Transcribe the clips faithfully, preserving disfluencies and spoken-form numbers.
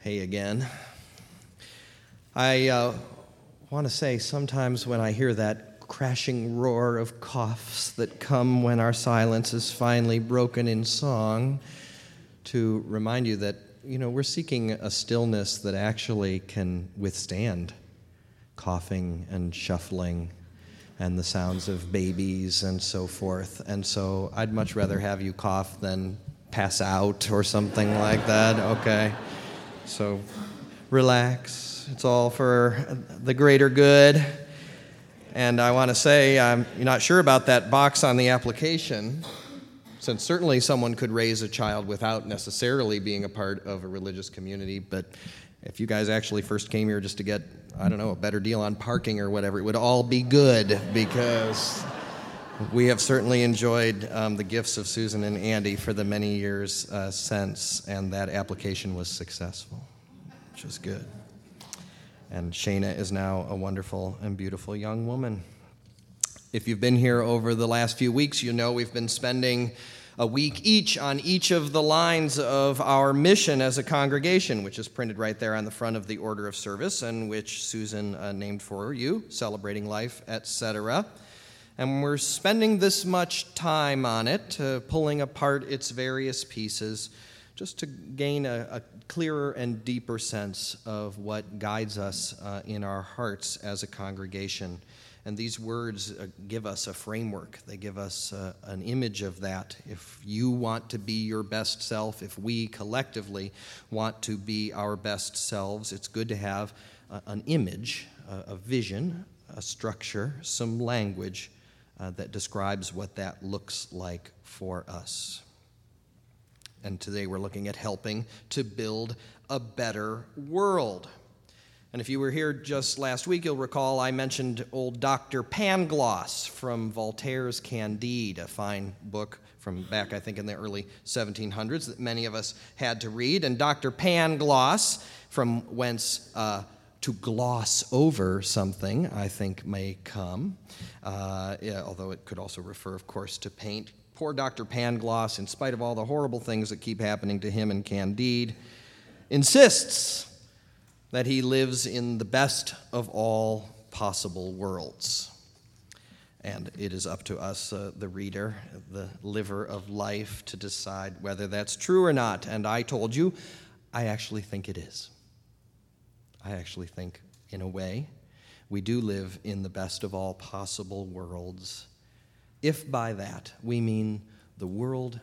Hey again. I uh, want to say sometimes when I hear that crashing roar of coughs that come when our silence is finally broken in song, to remind you that, you know, we're seeking a stillness that actually can withstand coughing and shuffling and the sounds of babies and so forth. And so I'd much rather have you cough than pass out or something like that, okay? So relax. It's all for the greater good. And I want to say, I'm not sure about that box on the application, since certainly someone could raise a child without necessarily being a part of a religious community, but if you guys actually first came here just to get, I don't know, a better deal on parking or whatever, it would all be good, because we have certainly enjoyed um, the gifts of Susan and Andy for the many years uh, since, and that application was successful, which is good. And Shayna is now a wonderful and beautiful young woman. If you've been here over the last few weeks, you know we've been spending a week each on each of the lines of our mission as a congregation, which is printed right there on the front of the order of service, and which Susan uh, named for you, Celebrating Life, et cetera. And we're spending this much time on it, uh, pulling apart its various pieces, just to gain a, a clearer and deeper sense of what guides us uh, in our hearts as a congregation. And these words uh, give us a framework. They give us uh, an image of that. If you want to be your best self, if we collectively want to be our best selves, it's good to have uh, an image, a, a vision, a structure, some language uh, that describes what that looks like for us. And today we're looking at helping to build a better world. And if you were here just last week, you'll recall I mentioned old Doctor Pangloss from Voltaire's Candide, a fine book from back, I think, in the early seventeen hundreds that many of us had to read. And Doctor Pangloss, from whence uh, to gloss over something, I think, may come, uh, yeah, although it could also refer, of course, to paint. Poor Doctor Pangloss, in spite of all the horrible things that keep happening to him in Candide, insists that he lives in the best of all possible worlds. And it is up to us, uh, the reader, the liver of life, to decide whether that's true or not. And I told you, I actually think it is. I actually think, in a way, we do live in the best of all possible worlds, if by that we mean the world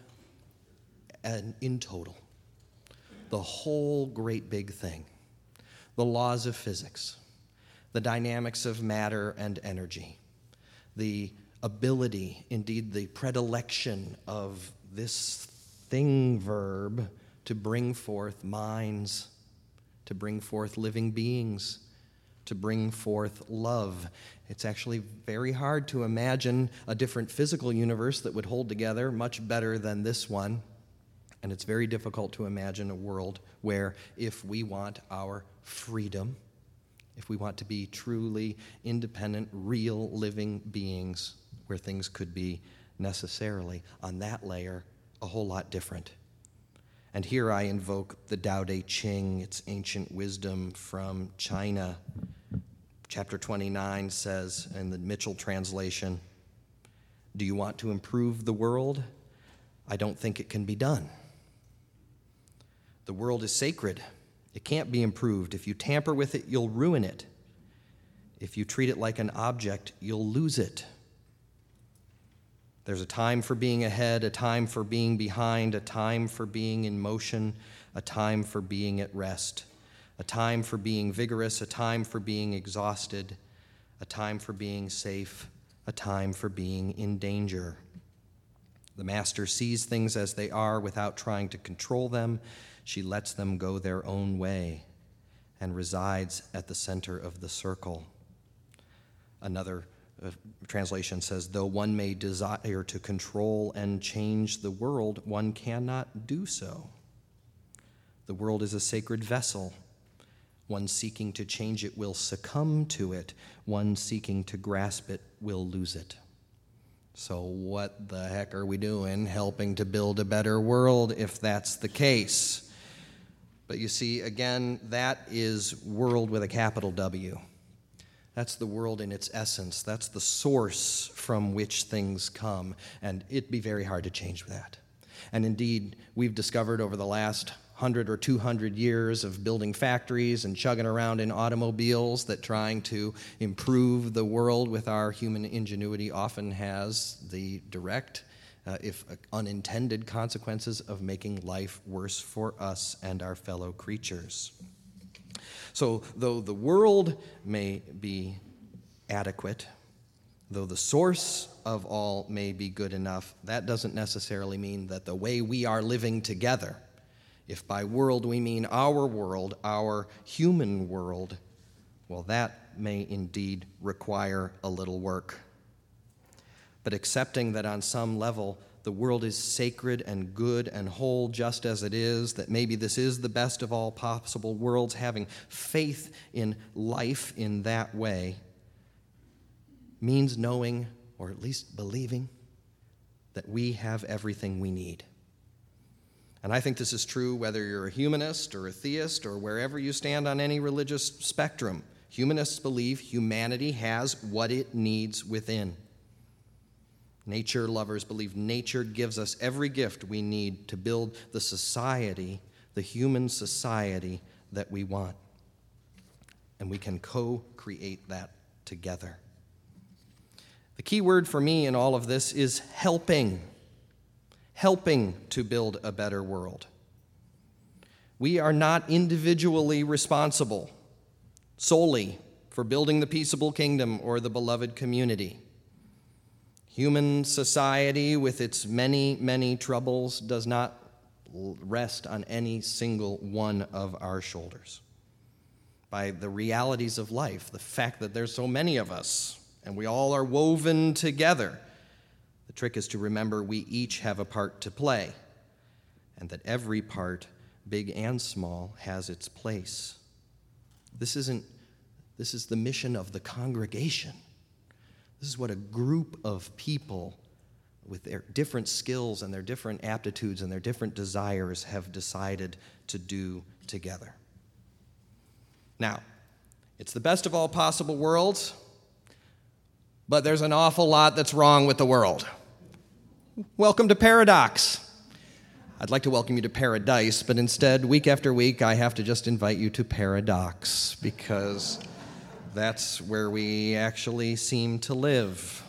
in total, the whole great big thing. The laws of physics, the dynamics of matter and energy, the ability, indeed the predilection of this thing verb to bring forth minds, to bring forth living beings, to bring forth love. It's actually very hard to imagine a different physical universe that would hold together much better than this one. And it's very difficult to imagine a world where, if we want our freedom, if we want to be truly independent, real living beings, where things could be necessarily, on that layer, a whole lot different. And here I invoke the Tao Te Ching, its ancient wisdom from China. Chapter twenty-nine says, in the Mitchell translation, "Do you want to improve the world? I don't think it can be done. The world is sacred. It can't be improved. If you tamper with it, you'll ruin it. If you treat it like an object, you'll lose it. There's a time for being ahead, a time for being behind, a time for being in motion, a time for being at rest, a time for being vigorous, a time for being exhausted, a time for being safe, a time for being in danger. The master sees things as they are without trying to control them. She lets them go their own way and resides at the center of the circle." Another uh, translation says, "Though one may desire to control and change the world, one cannot do so. The world is a sacred vessel. One seeking to change it will succumb to it. One seeking to grasp it will lose it." So what the heck are we doing helping to build a better world if that's the case? But you see, again, that is world with a capital W. That's the world in its essence. That's the source from which things come, and it'd be very hard to change that. And indeed, we've discovered over the last hundred or two hundred years of building factories and chugging around in automobiles that trying to improve the world with our human ingenuity often has the direct, uh, if unintended, consequences of making life worse for us and our fellow creatures. So, though the world may be adequate, though the source of all may be good enough, that doesn't necessarily mean that the way we are living together, if by world we mean our world, our human world, well, that may indeed require a little work. But accepting that on some level the world is sacred and good and whole just as it is, that maybe this is the best of all possible worlds, having faith in life in that way, means knowing, or at least believing, that we have everything we need. And I think this is true whether you're a humanist or a theist or wherever you stand on any religious spectrum. Humanists believe humanity has what it needs within. Nature lovers believe nature gives us every gift we need to build the society, the human society that we want. And we can co-create that together. The key word for me in all of this is helping. Helping to build a better world. We are not individually responsible solely for building the peaceable kingdom or the beloved community. Human society, with its many, many troubles, does not rest on any single one of our shoulders. By the realities of life, the fact that there's so many of us, and we all are woven together, the trick is to remember we each have a part to play, and that every part, big and small, has its place. This isn't, this is the mission of the congregation. This is what a group of people with their different skills and their different aptitudes and their different desires have decided to do together. Now, it's the best of all possible worlds, but there's an awful lot that's wrong with the world. Welcome to Paradox. I'd like to welcome you to Paradise, but instead, week after week, I have to just invite you to Paradox, because that's where we actually seem to live.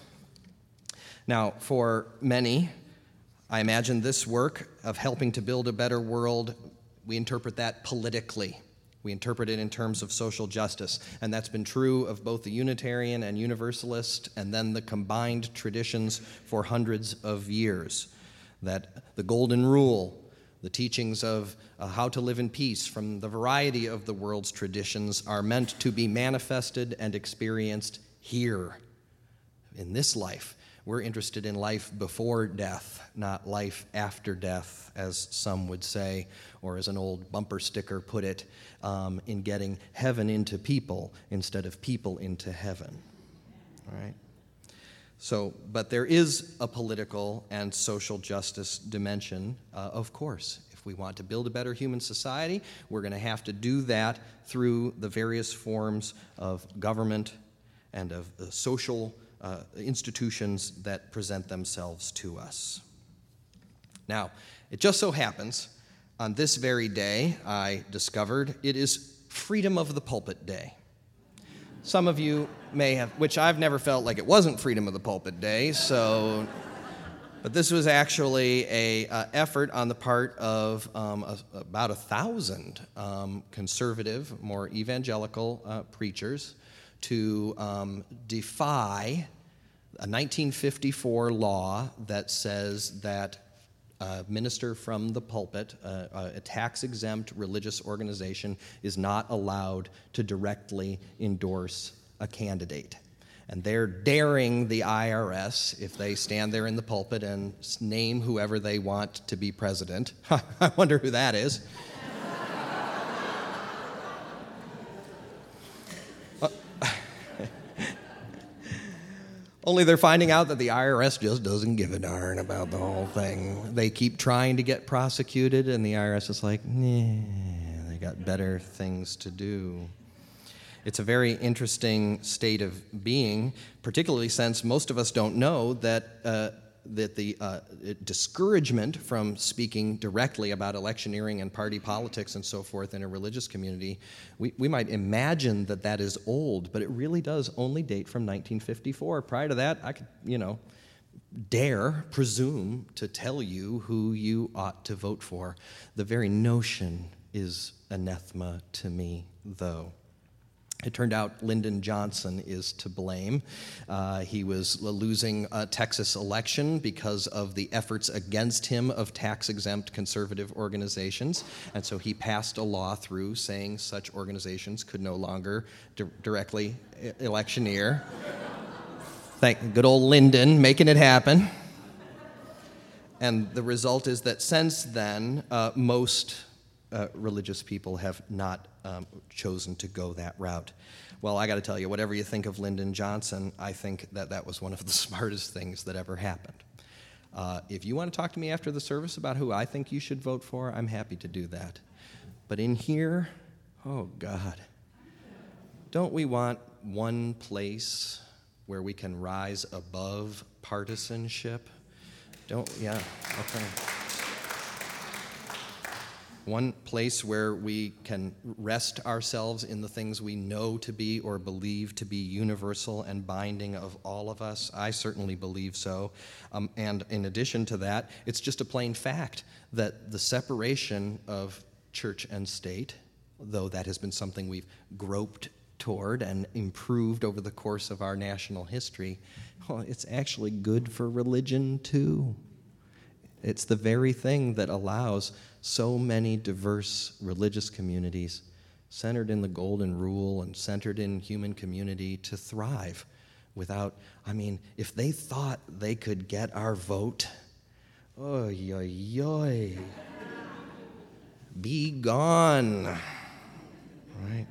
Now, for many, I imagine this work of helping to build a better world, we interpret that politically. We interpret it in terms of social justice, and that's been true of both the Unitarian and Universalist, and then the combined traditions for hundreds of years. That the Golden Rule, the teachings of uh, how to live in peace from the variety of the world's traditions are meant to be manifested and experienced here, in this life. We're interested in life before death, not life after death, as some would say, or as an old bumper sticker put it, um, in getting heaven into people instead of people into heaven. All right? So, but there is a political and social justice dimension, uh, of course. If we want to build a better human society, we're going to have to do that through the various forms of government and of uh, social uh, institutions that present themselves to us. Now, it just so happens, on this very day, I discovered it is Freedom of the Pulpit Day. Some of you may have, which I've never felt like it wasn't Freedom of the Pulpit Day, so, but this was actually a uh, effort on the part of um, a, about a thousand um, conservative, more evangelical uh, preachers to um, defy a nineteen fifty-four law that says that a minister from the pulpit, uh, a tax-exempt religious organization, is not allowed to directly endorse a candidate. And they're daring the I R S, if they stand there in the pulpit and name whoever they want to be president. I wonder who that is. Only they're finding out that the I R S just doesn't give a darn about the whole thing. They keep trying to get prosecuted, and the I R S is like, nah, they're got better things to do. It's a very interesting state of being, particularly since most of us don't know that uh, that the uh, discouragement from speaking directly about electioneering and party politics and so forth in a religious community, we, we might imagine that that is old, but it really does only date from nineteen fifty-four. Prior to that, I could, you know, dare presume to tell you who you ought to vote for. The very notion is anathema to me, though. It turned out Lyndon Johnson is to blame. Uh, he was losing a Texas election because of the efforts against him of tax-exempt conservative organizations, and so he passed a law through saying such organizations could no longer di- directly electioneer. Thank good old Lyndon making it happen. And the result is that since then, uh, most uh, religious people have not um, chosen to go that route. Well, I got to tell you, whatever you think of Lyndon Johnson, I think that that was one of the smartest things that ever happened. Uh, if you want to talk to me after the service about who I think you should vote for, I'm happy to do that. But in here, oh God, don't we want one place where we can rise above partisanship? Don't, yeah, okay. One place where we can rest ourselves in the things we know to be or believe to be universal and binding of all of us. I certainly believe so. Um, and in addition to that, it's just a plain fact that the separation of church and state, though that has been something we've groped toward and improved over the course of our national history, well, it's actually good for religion too. It's the very thing that allows so many diverse religious communities centered in the Golden Rule and centered in human community to thrive without, I mean, if they thought they could get our vote, oy, oy, oy, be gone, right?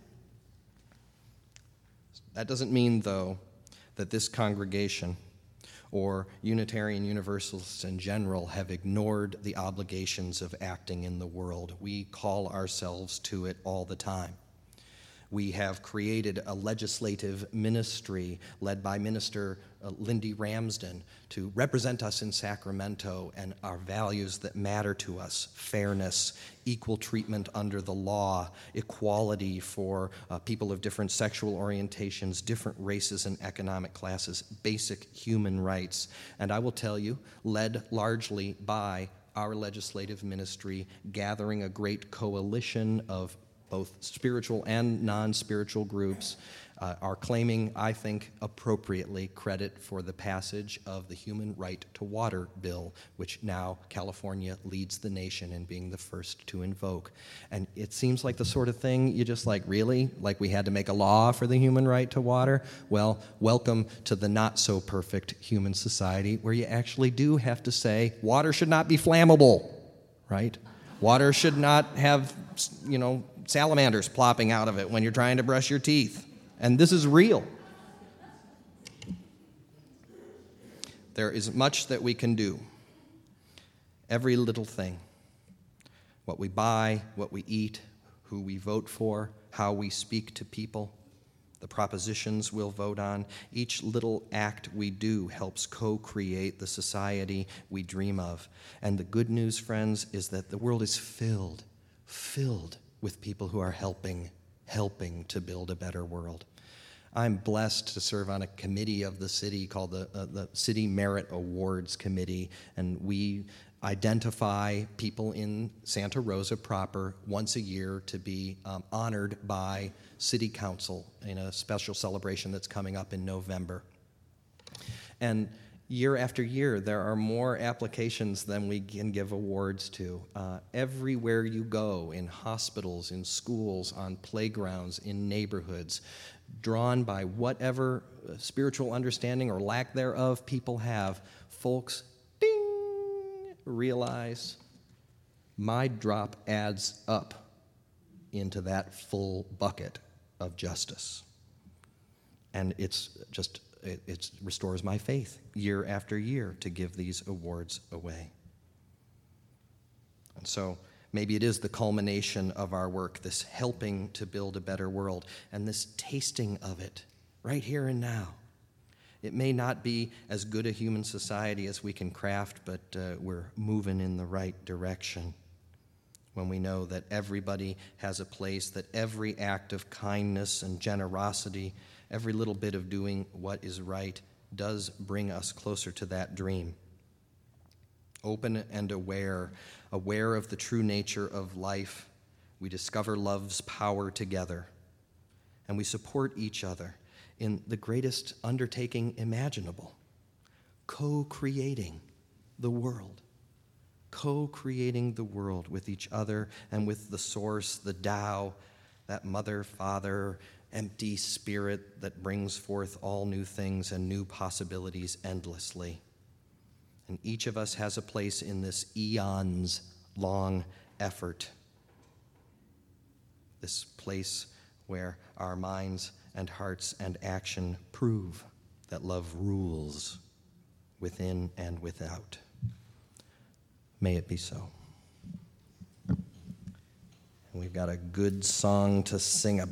That doesn't mean, though, that this congregation or Unitarian Universalists in general have ignored the obligations of acting in the world. We call ourselves to it all the time. We have created a legislative ministry led by Minister uh, Lindy Ramsden to represent us in Sacramento and our values that matter to us: fairness, equal treatment under the law, equality for uh, people of different sexual orientations, different races and economic classes, basic human rights. And I will tell you, led largely by our legislative ministry, gathering a great coalition of both spiritual and non-spiritual groups, uh, are claiming, I think appropriately, credit for the passage of the Human Right to Water bill, which now California leads the nation in being the first to invoke. And it seems like the sort of thing you just like, really? Like we had to make a law for the human right to water? Well, welcome to the not-so-perfect human society where you actually do have to say, water should not be flammable, right? Water should not have, you know, salamanders plopping out of it when you're trying to brush your teeth. And this is real. There is much that we can do. Every little thing. What we buy, what we eat, who we vote for, how we speak to people, the propositions we'll vote on. Each little act we do helps co-create the society we dream of. And the good news, friends, is that the world is filled, filled with people who are helping, helping to build a better world. I'm blessed to serve on a committee of the city called the, uh, the City Merit Awards Committee, and we identify people in Santa Rosa proper once a year to be um, honored by City Council in a special celebration that's coming up in November. And year after year, there are more applications than we can give awards to. Uh, everywhere you go, in hospitals, in schools, on playgrounds, in neighborhoods, drawn by whatever spiritual understanding or lack thereof people have, folks, ding, realize my drop adds up into that full bucket of justice. And it's just It, it restores my faith year after year to give these awards away. And so Maybe it is the culmination of our work, this helping to build a better world, and this tasting of it right here and now. It may not be as good a human society as we can craft, but uh, we're moving in the right direction when we know that everybody has a place, that every act of kindness and generosity, every little bit of doing what is right, does bring us closer to that dream. Open and aware, aware of the true nature of life, we discover love's power together, and we support each other in the greatest undertaking imaginable, co-creating the world, co-creating the world with each other and with the source, the Tao, that mother, father, empty spirit that brings forth all new things and new possibilities endlessly. And each of us has a place in this eons-long effort, this place where our minds and hearts and action prove that love rules within and without. May it be so. And we've got a good song to sing about.